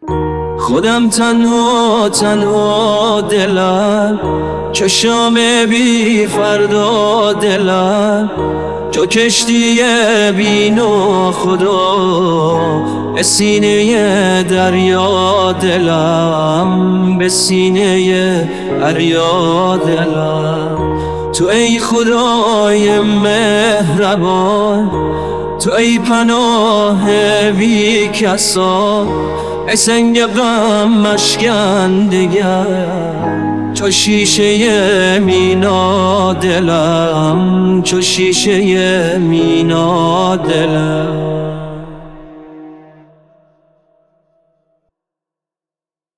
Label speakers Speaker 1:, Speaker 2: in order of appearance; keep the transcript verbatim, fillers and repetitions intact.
Speaker 1: خودم تنها تنها دلم، چشام بی فردا دلم، چو کشتی بی ناخدا به سینه دریا دلم، به سینه دریا دلم. تو ای خدای مهربان، تو ای پناه بی کسا، ای سنگ غم مشکن دگر، چو شیشه مینا دلم، چو شیشه مینا دلم.